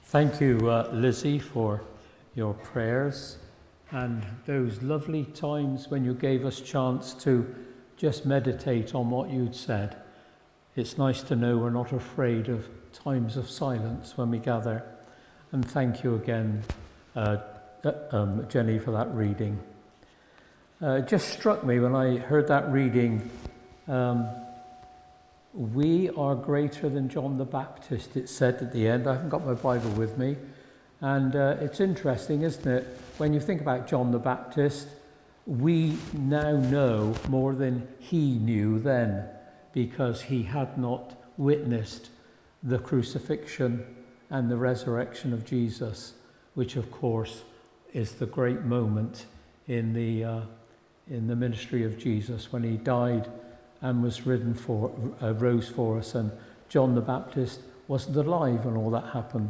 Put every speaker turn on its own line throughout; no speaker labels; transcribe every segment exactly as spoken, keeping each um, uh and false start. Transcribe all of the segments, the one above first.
Thank you, uh, Lizzie, for your prayers and those lovely times when you gave us chance to just meditate on what you'd said. It's nice to know we're not afraid of times of silence when we gather. And thank you again, uh, uh, um, Jenny, for that reading. Uh, it just struck me when I heard that reading, um, we are greater than John the Baptist, it said at the end. I haven't got my Bible with me. And uh, it's interesting, isn't it? When you think about John the Baptist, we now know more than he knew then, because he had not witnessed the crucifixion and the resurrection of Jesus, which of course is the great moment in the uh, in the ministry of Jesus when he died and was risen for, uh, rose for us, and John the Baptist wasn't alive when all that happened.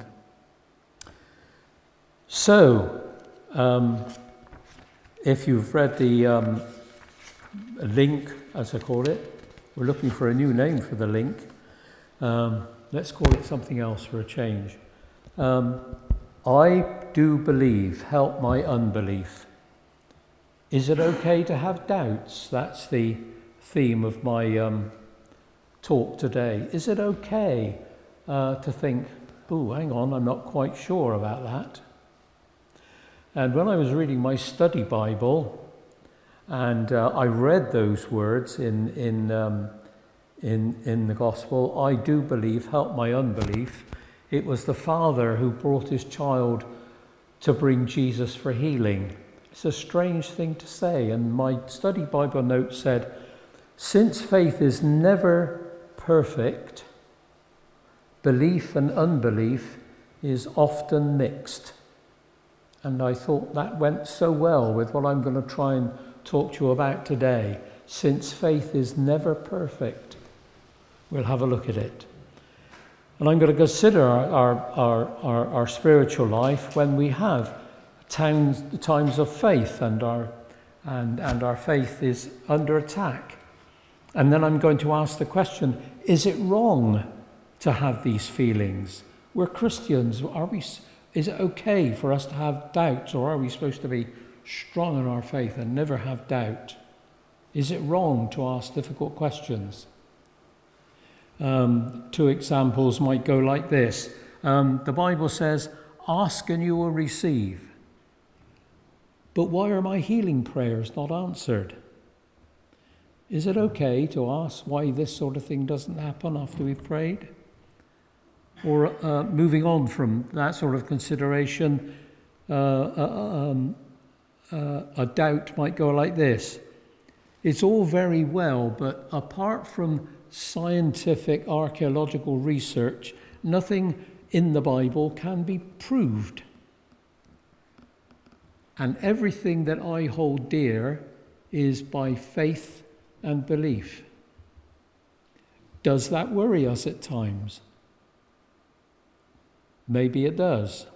So, um, if you've read the um, link, as I call it, we're looking for a new name for the link. Um, let's call it something else for a change. Um, I do believe, help my unbelief. Is it okay to have doubts? That's the theme of my um, talk today. Is it okay uh, to think, oh, hang on, I'm not quite sure about that? And when I was reading my study Bible, and uh, I read those words in in, um, in in the Gospel, I do believe, help my unbelief. It was the father who brought his child to bring Jesus for healing. It's a strange thing to say, and my study Bible note said, since faith is never perfect, belief and unbelief is often mixed. And I thought that went so well with what I'm going to try and talk to you about today. Since faith is never perfect, we'll have a look at it. And I'm going to consider our, our, our, our, our spiritual life when we have times, times of faith and our, and, and our faith is under attack. And then I'm going to ask the question, is it wrong to have these feelings? We're Christians. Are we? Is it okay for us to have doubts, or are we supposed to be strong in our faith and never have doubt? Is it wrong to ask difficult questions? Um, two examples might go like this. Um, the Bible says, ask and you will receive. But why are my healing prayers not answered? Is it okay to ask why this sort of thing doesn't happen after we've prayed? Or uh, moving on from that sort of consideration, uh, uh, um, uh, a doubt might go like this. It's all very well, but apart from scientific archaeological research, nothing in the Bible can be proved. And everything that I hold dear is by faith and belief. Does that worry us at times? Maybe it does.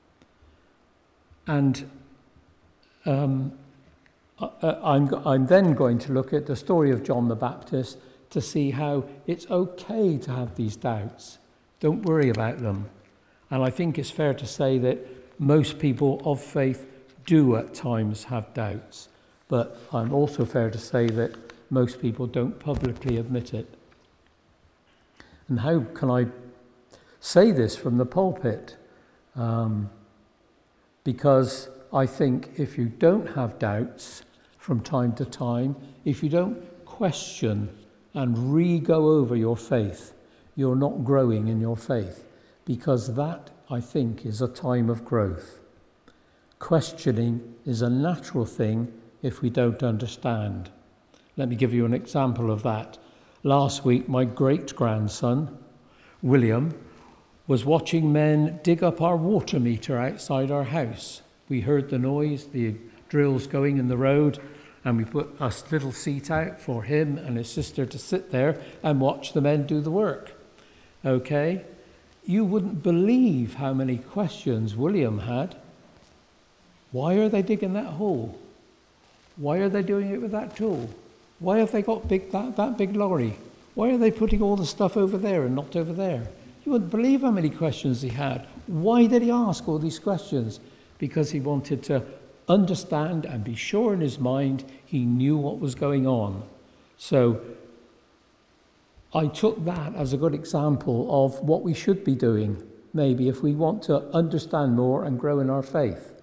And um, I, I'm, I'm then going to look at the story of John the Baptist to see how it's okay to have these doubts. Don't worry about them. And I think it's fair to say that most people of faith do at times have doubts. But I'm also fair to say that most people don't publicly admit it. And how can I say this from the pulpit? Um, because I think if you don't have doubts from time to time, if you don't question and re-go over your faith, you're not growing in your faith, because that, I think, is a time of growth. Questioning is a natural thing if we don't understand. Let me give you an example of that. Last week, my great-grandson, William, was watching men dig up our water meter outside our house. We heard the noise, the drills going in the road, and we put a little seat out for him and his sister to sit there and watch the men do the work. Okay? You wouldn't believe how many questions William had. Why are they digging that hole? Why are they doing it with that tool? Why have they got big that, that big lorry? Why are they putting all the stuff over there and not over there? You wouldn't believe how many questions he had. Why did he ask all these questions? Because he wanted to understand and be sure in his mind he knew what was going on. So I took that as a good example of what we should be doing, maybe, if we want to understand more and grow in our faith.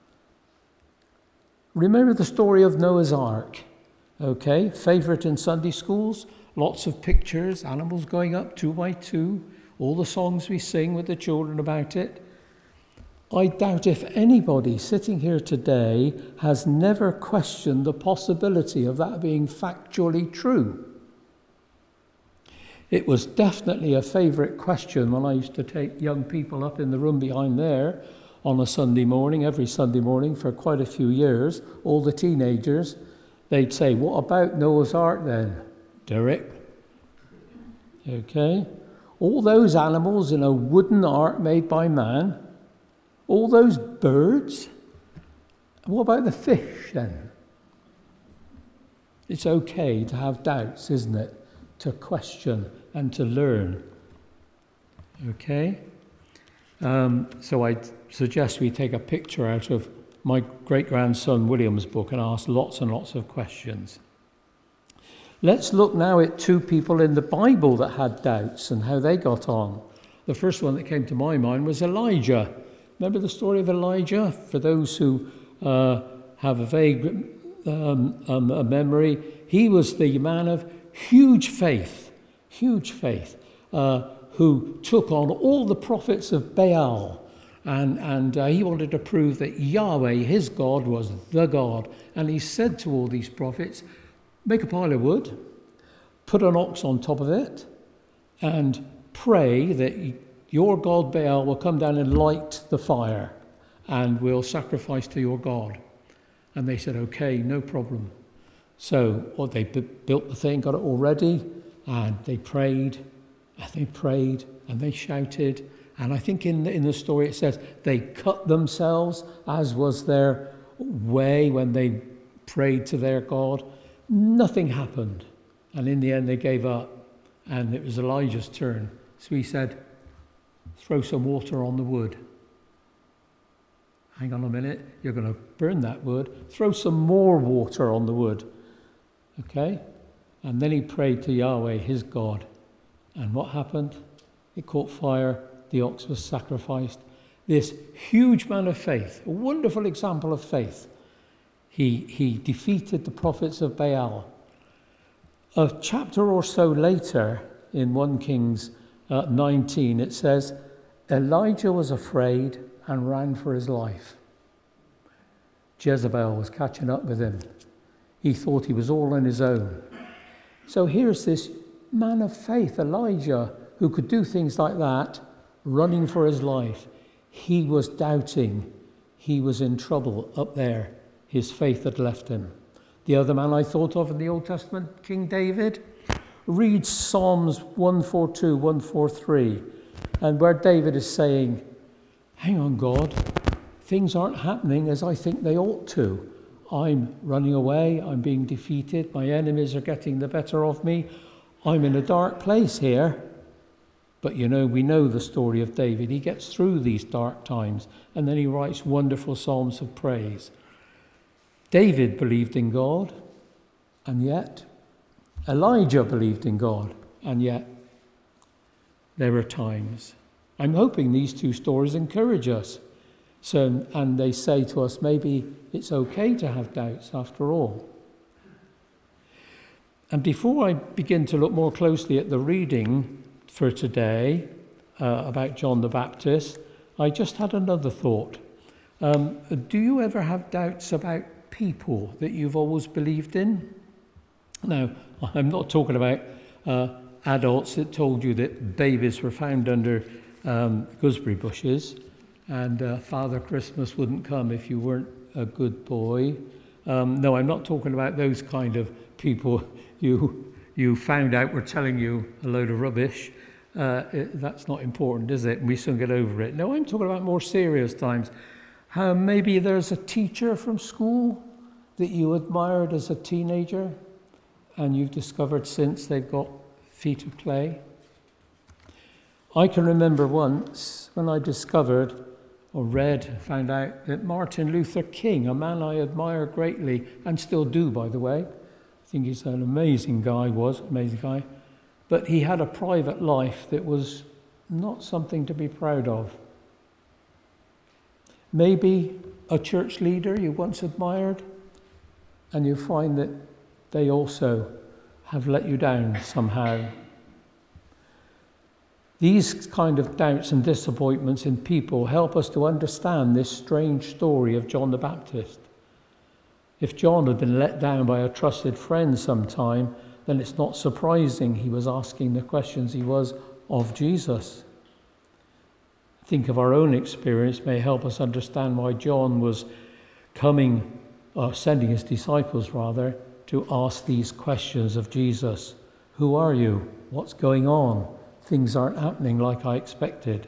Remember the story of Noah's Ark, okay? Favorite in Sunday schools, lots of pictures, animals going up two by two, all the songs we sing with the children about it. I doubt if anybody sitting here today has never questioned the possibility of that being factually true. It was definitely a favourite question when I used to take young people up in the room behind there on a Sunday morning, every Sunday morning for quite a few years, all the teenagers. They'd say, what about Noah's Ark then, Derek? Okay. All those animals in a wooden ark made by man, all those birds, what about the fish then? It's okay to have doubts, isn't it? To question and to learn. Okay? Um, so I suggest we take a picture out of my great-grandson William's book and ask lots and lots of questions. Let's look now at two people in the Bible that had doubts and how they got on. The first one that came to my mind was Elijah. Remember the story of Elijah? For those who uh, have a vague um, um, a memory, he was the man of huge faith, huge faith, uh, who took on all the prophets of Baal. And, and uh, he wanted to prove that Yahweh, his God, was the God. And he said to all these prophets, make a pile of wood, put an ox on top of it, and pray that your God Baal will come down and light the fire and will sacrifice to your God. And they said, okay, no problem. So well, they b- built the thing, got it all ready, and they prayed, and they prayed, and they shouted. And I think in the, in the story it says they cut themselves, as was their way when they prayed to their God. Nothing happened. And in the end they gave up. And it was Elijah's turn. So he said, throw some water on the wood. Hang on a minute, you're going to burn that wood. Throw some more water on the wood. Okay? And then he prayed to Yahweh, his God. And what happened? It caught fire. The ox was sacrificed. This huge man of faith, a wonderful example of faith. He, he defeated the prophets of Baal. A chapter or so later, in First Kings uh, nineteen, it says, Elijah was afraid and ran for his life. Jezebel was catching up with him. He thought he was all on his own. So here's this man of faith, Elijah, who could do things like that, running for his life. He was doubting. He was in trouble up there. His faith had left him. The other man I thought of in the Old Testament, King David, reads Psalms one forty-two, one forty-three, and where David is saying, hang on, God, things aren't happening as I think they ought to. I'm running away, I'm being defeated, my enemies are getting the better of me, I'm in a dark place here. But you know, we know the story of David. He gets through these dark times and then he writes wonderful psalms of praise. David believed in God, and yet Elijah believed in God, and yet there were times. I'm hoping these two stories encourage us. So, and they say to us, maybe it's okay to have doubts after all. And before I begin to look more closely at the reading for today uh, about John the Baptist, I just had another thought. Um, do you ever have doubts about people that you've always believed in? Now, I'm not talking about uh, adults that told you that babies were found under um, gooseberry bushes and uh, Father Christmas wouldn't come if you weren't a good boy. Um, no, I'm not talking about those kind of people you you found out were telling you a load of rubbish. Uh, it, that's not important, is it? And we soon get over it. No, I'm talking about more serious times. How maybe there's a teacher from school that you admired as a teenager and you've discovered since they've got feet of clay. I can remember once when I discovered or read, found out that Martin Luther King, a man I admire greatly, and still do, by the way, I think he's an amazing guy, was an amazing guy, but he had a private life that was not something to be proud of. Maybe a church leader you once admired, and you find that they also have let you down somehow. These kind of doubts and disappointments in people help us to understand this strange story of John the Baptist. If John had been let down by a trusted friend sometime, then it's not surprising he was asking the questions he was of Jesus. Think of our own experience may help us understand why John was coming, or sending his disciples rather, to ask these questions of Jesus. Who are you? What's going on? Things aren't happening like I expected.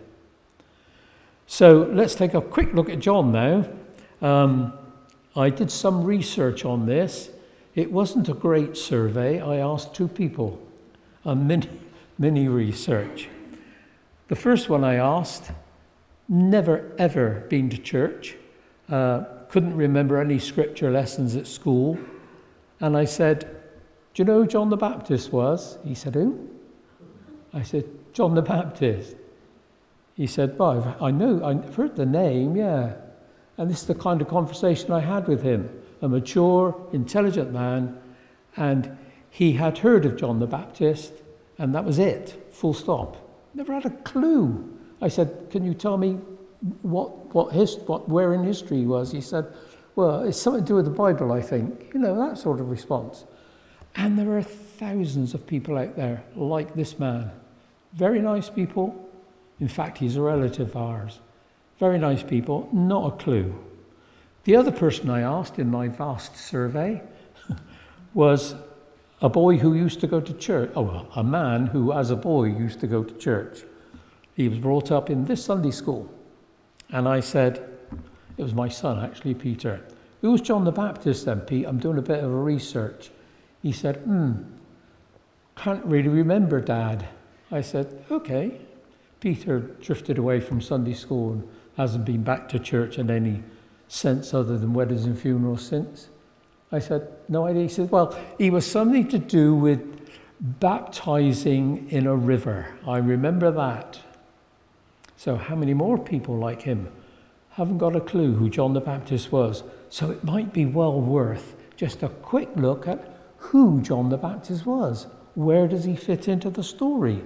So let's take a quick look at John now. Um, I did some research on this. It wasn't a great survey. I asked two people, a mini, mini research. The first one I asked, never ever been to church, uh, couldn't remember any scripture lessons at school. And I said, do you know who John the Baptist was? He said, who? I said, John the Baptist. He said, well, I know, I've heard the name, yeah. And this is the kind of conversation I had with him, a mature, intelligent man, and he had heard of John the Baptist, and that was it, full stop. Never had a clue. I said, can you tell me what what his what where in history he was? He said, well, it's something to do with the Bible, I think. You know, that sort of response. And there are thousands of people out there like this man. Very nice people. In fact, he's a relative of ours. Very nice people, not a clue. The other person I asked in my vast survey was a boy who used to go to church. Oh, a man who, as a boy, used to go to church. He was brought up in this Sunday school. And I said, it was my son, actually, Peter. Who was John the Baptist then, Pete? I'm doing a bit of a research. He said, hmm, can't really remember, Dad. I said, okay. Peter drifted away from Sunday school and hasn't been back to church in any sense other than weddings and funerals since. I said, no idea. He said, well, he was something to do with baptizing in a river. I remember that. So how many more people like him haven't got a clue who John the Baptist was? So it might be well worth just a quick look at who John the Baptist was. Where does he fit into the story?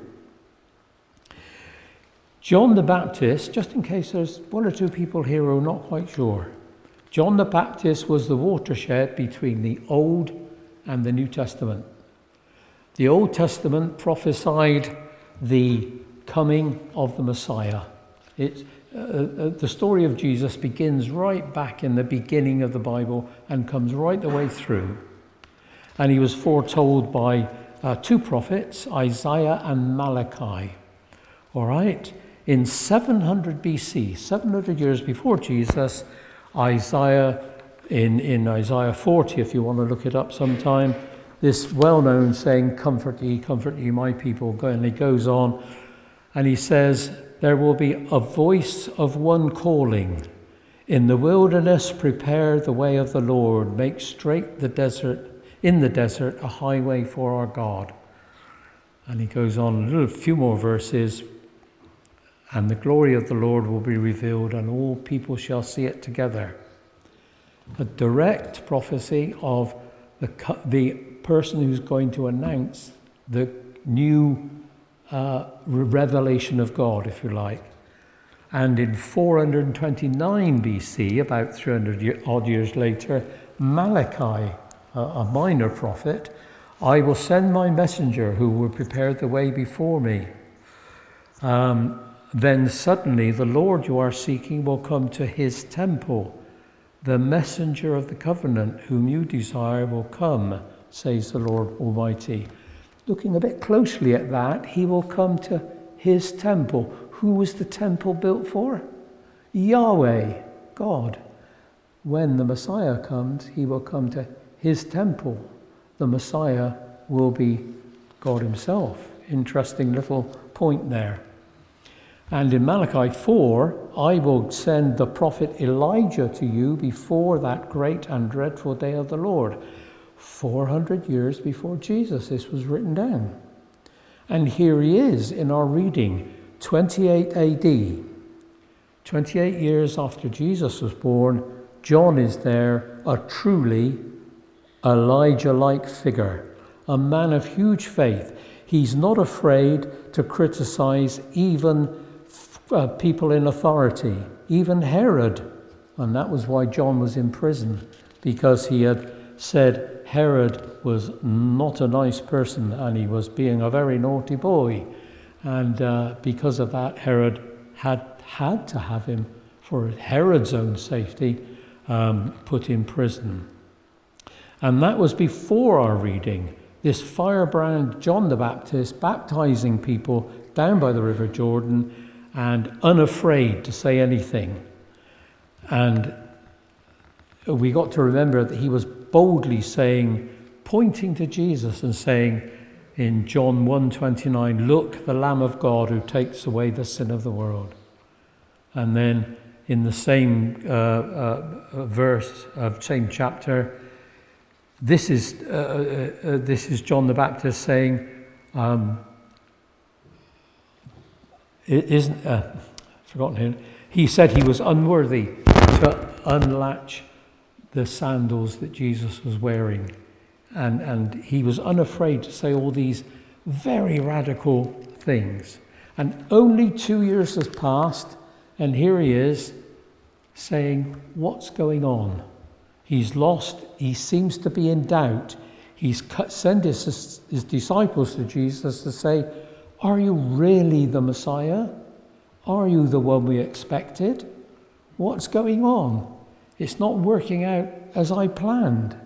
John the Baptist, just in case there's one or two people here who are not quite sure, John the Baptist was the watershed between the Old and the New Testament. The Old Testament prophesied the coming of the Messiah. It, uh, uh, the story of Jesus begins right back in the beginning of the Bible and comes right the way through. And he was foretold by uh, two prophets, Isaiah and Malachi. All right? In seven hundred B C, seven hundred years before Jesus, Isaiah, in, in Isaiah forty, if you want to look it up sometime, this well-known saying, comfort ye, comfort ye, my people, and he goes on, and he says, there will be a voice of one calling, in the wilderness prepare the way of the Lord, make straight the desert, in the desert a highway for our God. And he goes on a little few more verses, and the glory of the Lord will be revealed, and all people shall see it together. A direct prophecy of the, the person who's going to announce the new uh, revelation of God, if you like. And in four hundred twenty-nine B C, about three hundred year, odd years later, Malachi, a, a minor prophet, I will send my messenger who will prepare the way before me. Um, Then suddenly the Lord you are seeking will come to his temple. The messenger of the covenant whom you desire will come, says the Lord Almighty. Looking a bit closely at that, he will come to his temple. Who was the temple built for? Yahweh, God. When the Messiah comes, he will come to his temple. The Messiah will be God himself. Interesting little point there. And in Malachi four, I will send the prophet Elijah to you before that great and dreadful day of the Lord. four hundred years before Jesus, this was written down. And here he is in our reading, twenty-eight A D. twenty-eight years after Jesus was born, John is there, a truly Elijah-like figure, a man of huge faith. He's not afraid to criticize even uh, people in authority, even Herod. And that was why John was in prison, because he had said Herod was not a nice person and he was being a very naughty boy. And uh, because of that, Herod had had to have him, for Herod's own safety, um, put in prison. And that was before our reading. This firebrand John the Baptist baptizing people down by the River Jordan and unafraid to say anything. And we got to remember that he was boldly saying, pointing to Jesus and saying in John one twenty-nine, "Look, the Lamb of God who takes away the sin of the world." And then in the same uh, uh, verse of same chapter, this is uh, uh, this is John the Baptist saying, um, it isn't uh, forgotten him. He said he was unworthy to unlatch the sandals that Jesus was wearing, and and he was unafraid to say all these very radical things. And only two years has passed, and here he is saying, what's going on? He's lost. He seems to be in doubt. He's cut, sent his, his disciples to Jesus to say, are you really the Messiah? Are you the one we expected? What's going on? It's not working out as I planned.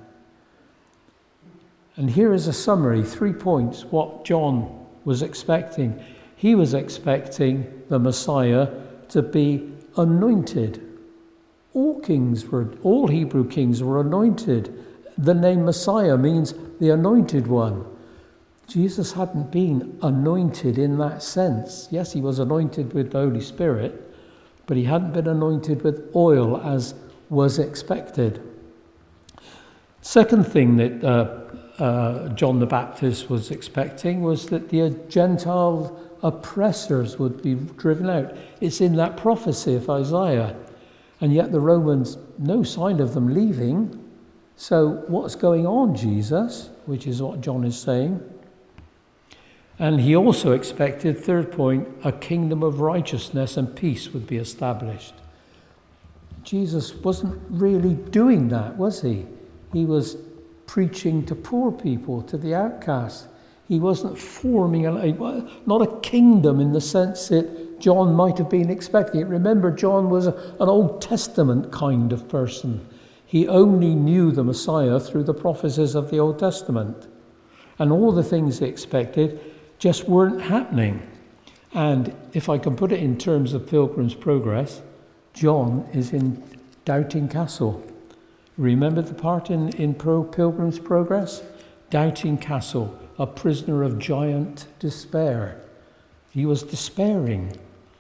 And here is a summary, three points, what John was expecting. He was expecting the Messiah to be anointed. All kings were, all Hebrew kings were anointed. The name Messiah means the anointed one. Jesus hadn't been anointed in that sense. Yes, he was anointed with the Holy Spirit, but he hadn't been anointed with oil as was expected. Second thing that uh, uh, John the Baptist was expecting was that the Gentile oppressors would be driven out. It's in that prophecy of Isaiah. And yet the Romans, no sign of them leaving. So what's going on, Jesus? Which is what John is saying. And he also expected, third point, a kingdom of righteousness and peace would be established. Jesus wasn't really doing that, was he? He was preaching to poor people, to the outcasts. He wasn't forming a, not a kingdom in the sense that John might have been expecting. Remember, John was a, an Old Testament kind of person. He only knew the Messiah through the prophecies of the Old Testament. And all the things he expected just weren't happening. And if I can put it in terms of Pilgrim's Progress, John is in Doubting Castle. Remember the part in, in Pro Pilgrim's Progress? Doubting Castle, a prisoner of giant despair. He was despairing.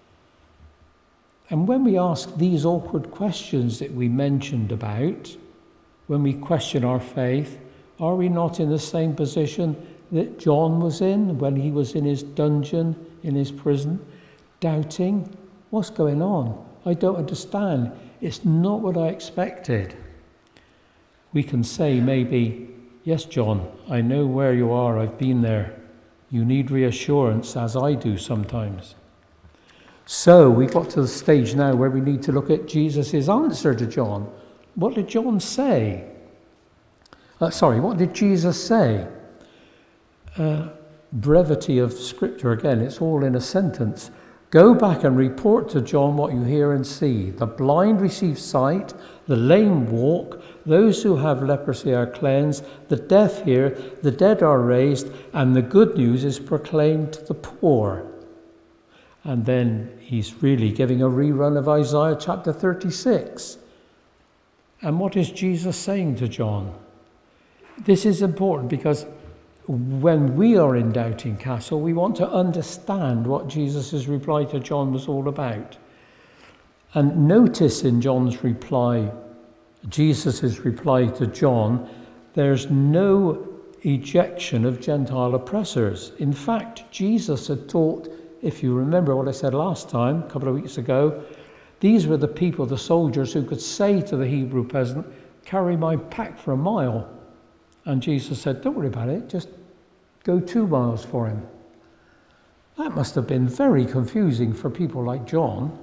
And when we ask these awkward questions that we mentioned about, when we question our faith, are we not in the same position that John was in when he was in his dungeon, in his prison, doubting, what's going on? I don't understand. It's not what I expected. We can say maybe, yes, John, I know where you are. I've been there. You need reassurance, as I do sometimes. So we got to the stage now where we need to look at Jesus' answer to John. What did John say? Uh, sorry, what did Jesus say? Uh, brevity of Scripture again, it's all in a sentence. Go back and report to John what you hear and see. The blind receive sight, the lame walk, those who have leprosy are cleansed, the deaf hear, the dead are raised, and the good news is proclaimed to the poor. And then he's really giving a rerun of Isaiah chapter thirty-six. And what is Jesus saying to John? This is important because when we are in Doubting Castle, we want to understand what Jesus' reply to John was all about. And notice in John's reply, Jesus' reply to John, there's no ejection of Gentile oppressors. In fact, Jesus had taught, if you remember what I said last time, a couple of weeks ago, these were the people, the soldiers, who could say to the Hebrew peasant, carry my pack for a mile. And Jesus said, don't worry about it, just go two miles for him. That must have been very confusing for people like John.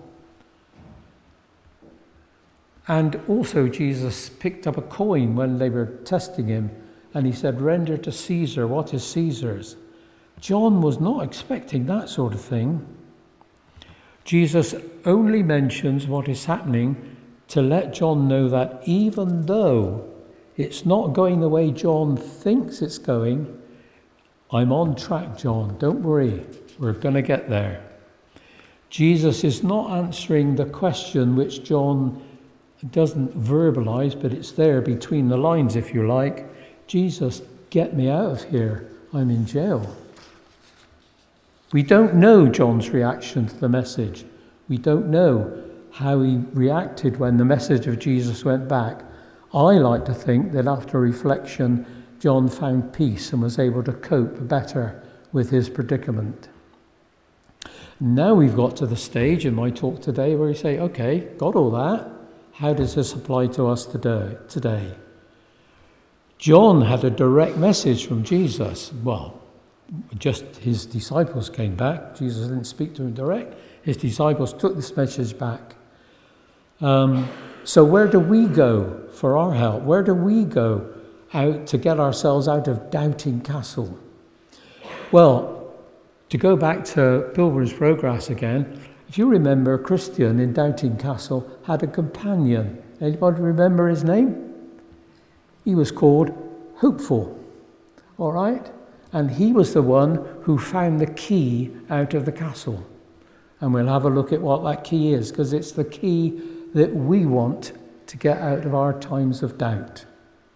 And also Jesus picked up a coin when they were testing him, and he said, render to Caesar what is Caesar's. John was not expecting that sort of thing. Jesus only mentions what is happening to let John know that even though it's not going the way John thinks it's going, I'm on track, John. Don't worry. We're going to get there. Jesus is not answering the question which John doesn't verbalize, but it's there between the lines, if you like. Jesus, get me out of here. I'm in jail. We don't know John's reaction to the message. We don't know how he reacted when the message of Jesus went back. I like to think that after reflection, John found peace and was able to cope better with his predicament. Now we've got to the stage in my talk today where we say, okay, got all that. How does this apply to us today? John had a direct message from Jesus. Well, just his disciples came back. Jesus didn't speak to him direct. His disciples took this message back. Um, so where do we go for our help? Where do we go out to get ourselves out of Doubting Castle? Well, to go back to Pilgrim's Progress again, if you remember, Christian in Doubting Castle had a companion. Anybody remember his name? He was called Hopeful, all right? And he was the one who found the key out of the castle. And we'll have a look at what that key is, because it's the key that we want to get out of our times of doubt.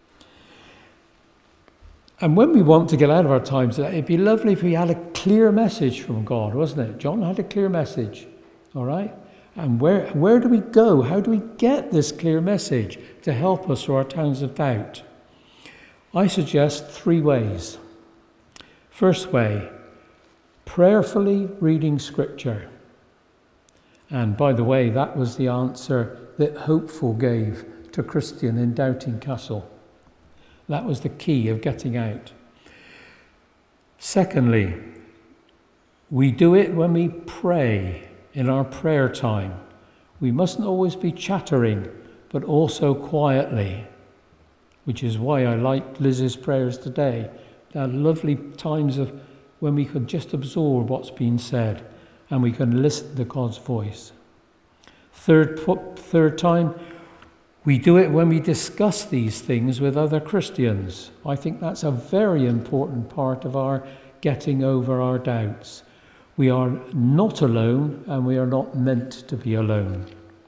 And when we want to get out of our times of doubt, it'd be lovely if we had a clear message from God, wasn't it? John had a clear message, all right? And where where do we go? How do we get this clear message to help us through our times of doubt? I suggest three ways. First way, prayerfully reading Scripture. And by the way, that was the answer that Hopeful gave to Christian in Doubting Castle. That was the key of getting out. Secondly, we do it when we pray in our prayer time. We mustn't always be chattering, but also quietly, which is why I like Liz's prayers today. They're lovely times of when we could just absorb what's being said and we can listen to God's voice. Third, third time, we do it when we discuss these things with other Christians. I think that's a very important part of our getting over our doubts. We are not alone, and we are not meant to be alone.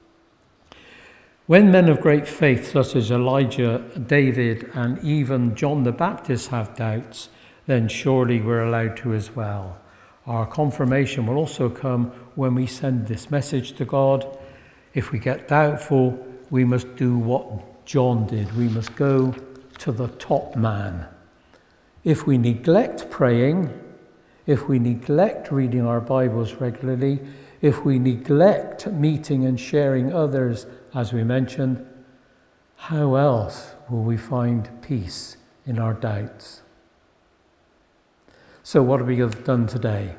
When men of great faith, such as Elijah, David, and even John the Baptist have doubts, then surely we're allowed to as well. Our confirmation will also come when we send this message to God. If we get doubtful, we must do what John did. We must go to the top man. If we neglect praying, if we neglect reading our Bibles regularly, if we neglect meeting and sharing others, as we mentioned, how else will we find peace in our doubts? So what have we done today?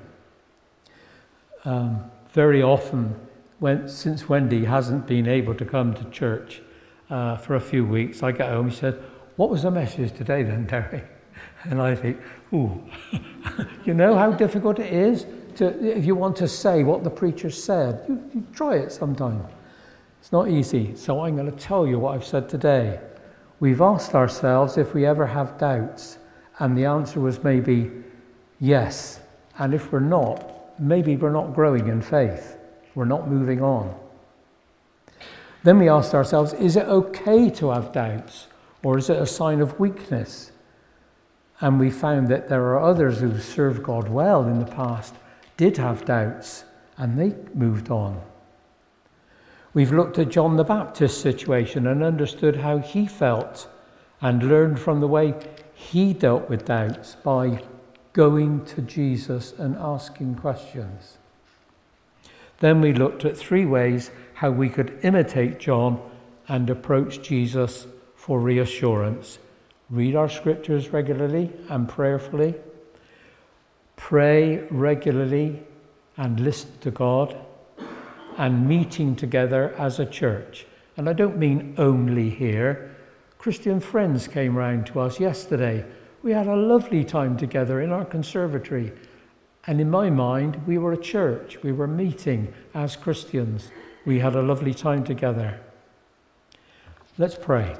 Um, very often, when, since Wendy hasn't been able to come to church uh, for a few weeks, I get home, she said, what was the message today then, Terry? And I think, ooh, you know how difficult it is to, if you want to say what the preacher said, you, you try it sometime. It's not easy. So I'm going to tell you what I've said today. We've asked ourselves if we ever have doubts, and the answer was maybe yes. And if we're not, maybe we're not growing in faith. We're not moving on. Then we asked ourselves, is it okay to have doubts, or is it a sign of weakness? And we found that there are others who served God well in the past, did have doubts, and they moved on. We've looked at John the Baptist's situation and understood how he felt and learned from the way he dealt with doubts by going to Jesus and asking questions. Then we looked at three ways how we could imitate John and approach Jesus for reassurance. Read our scriptures regularly and prayerfully. Pray regularly and listen to God. And meeting together as a church. And I don't mean only here. Christian friends came round to us yesterday. We had a lovely time together in our conservatory. And in my mind, we were a church. We were meeting as Christians. We had a lovely time together. Let's pray.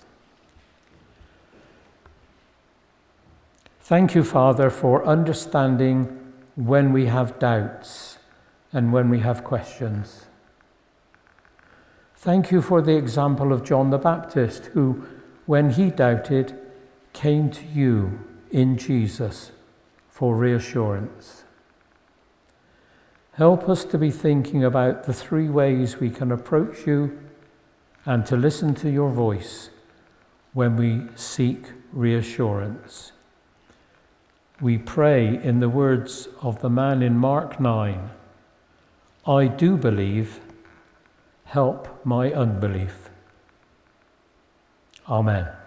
Thank you, Father, for understanding when we have doubts and when we have questions. Thank you for the example of John the Baptist, who, when he doubted, came to you in Jesus for reassurance. Help us to be thinking about the three ways we can approach you and to listen to your voice when we seek reassurance. We pray in the words of the man in Mark nine, I do believe, help my unbelief. Amen.